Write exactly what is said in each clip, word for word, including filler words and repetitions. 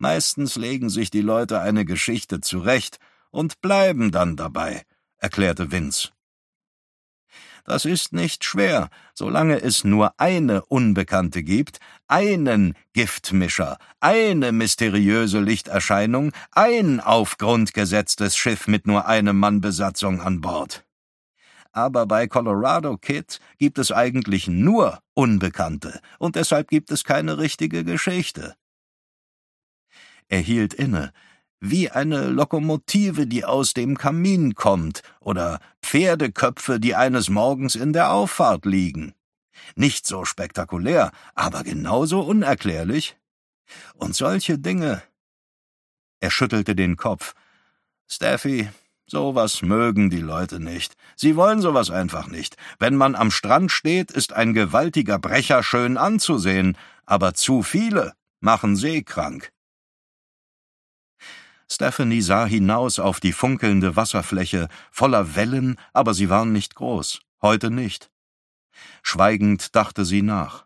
Meistens legen sich die Leute eine Geschichte zurecht und bleiben dann dabei, erklärte Vince. Das ist nicht schwer, solange es nur eine Unbekannte gibt, einen Giftmischer, eine mysteriöse Lichterscheinung, ein auf Grund gesetztes Schiff mit nur einem Mann Besatzung an Bord. Aber bei Colorado Kid gibt es eigentlich nur Unbekannte, und deshalb gibt es keine richtige Geschichte. Er hielt inne, wie eine Lokomotive, die aus dem Kamin kommt, oder Pferdeköpfe, die eines Morgens in der Auffahrt liegen. Nicht so spektakulär, aber genauso unerklärlich. Und solche Dinge... Er schüttelte den Kopf. Steffi, sowas mögen die Leute nicht. Sie wollen sowas einfach nicht. Wenn man am Strand steht, ist ein gewaltiger Brecher schön anzusehen, aber zu viele machen seekrank. Stephanie sah hinaus auf die funkelnde Wasserfläche, voller Wellen, aber sie waren nicht groß, heute nicht. Schweigend dachte sie nach.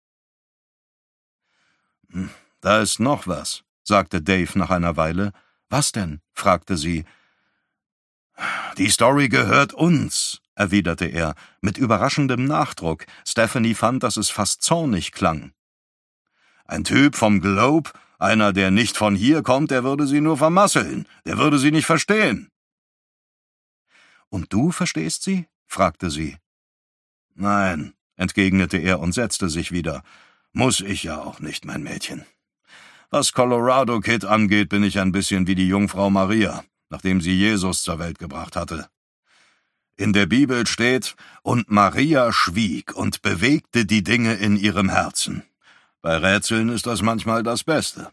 »Da ist noch was«, sagte Dave nach einer Weile. »Was denn?« fragte sie. »Die Story gehört uns«, erwiderte er, mit überraschendem Nachdruck. Stephanie fand, dass es fast zornig klang. »Ein Typ vom Globe, einer, der nicht von hier kommt, der würde sie nur vermasseln, der würde sie nicht verstehen.« »Und du verstehst sie?« fragte sie. »Nein«, entgegnete er und setzte sich wieder. »Muss ich ja auch nicht, mein Mädchen. Was Colorado Kid angeht, bin ich ein bisschen wie die Jungfrau Maria, nachdem sie Jesus zur Welt gebracht hatte. In der Bibel steht, und Maria schwieg und bewegte die Dinge in ihrem Herzen. Bei Rätseln ist das manchmal das Beste.«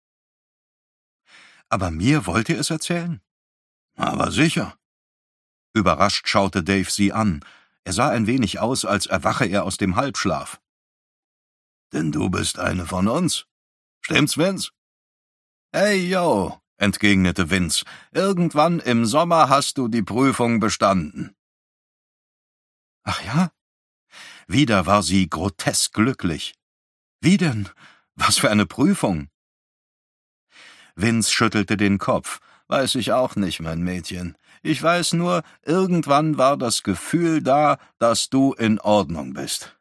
»Aber mir wollt ihr es erzählen?« »Aber sicher.« Überrascht schaute Dave sie an. Er sah ein wenig aus, als erwache er aus dem Halbschlaf. »Denn du bist eine von uns. Stimmt's, Vince?« »Hey, yo«, entgegnete Vince, »irgendwann im Sommer hast du die Prüfung bestanden.« »Ach ja?« Wieder war sie grotesk glücklich. »Wie denn? Was für eine Prüfung?« Vince schüttelte den Kopf. »Weiß ich auch nicht, mein Mädchen. Ich weiß nur, irgendwann war das Gefühl da, dass du in Ordnung bist.«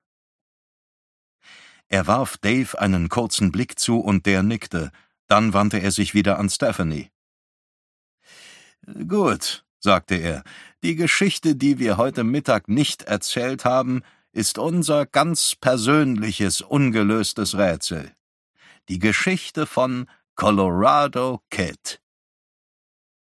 Er warf Dave einen kurzen Blick zu und der nickte. Dann wandte er sich wieder an Stephanie. »Gut«, sagte er, »die Geschichte, die wir heute Mittag nicht erzählt haben, ist unser ganz persönliches, ungelöstes Rätsel. Die Geschichte von Colorado Kid.«